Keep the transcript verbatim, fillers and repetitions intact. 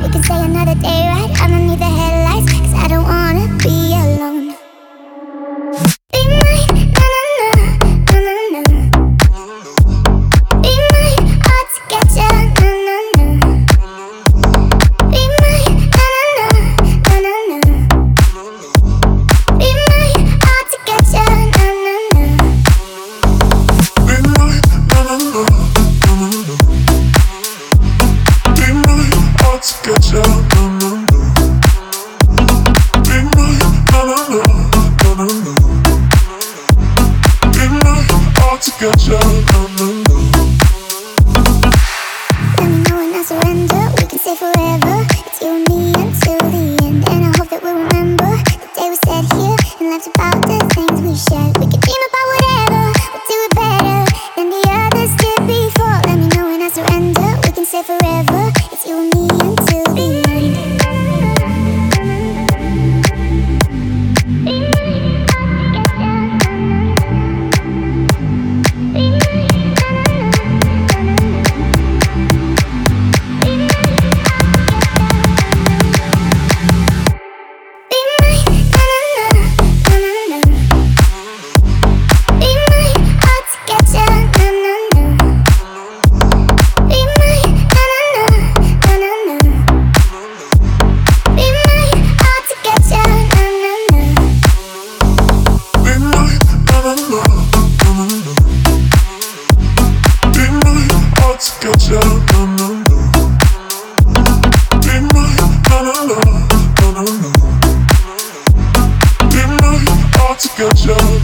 We can stay another day right underneath the headlights, cause I don't wanna be alone. Be mine, na na na, na na na. Be mine, hard to get ya, na na na. Be mine, na na na, na na na. Be mine, hard to get ya, na na na. Be mine, na na na, na na na. Be mine, hard to get ya, na na na. Be mine, na na na, na na na. Be mine, hard to get ya, na na na. Let me know when I surrender. We can stay forever. It's you and me until the end. And I hope that we'll remember the day we sat here and laughed about the things we shared. We could dream about whatever, but do it better than the others did before. Let me know when I surrender. We can stay forever. It's you and me until the end. Gotcha, no, no, no. Be mine, na na na, na na na. Be mine, hard to get ya.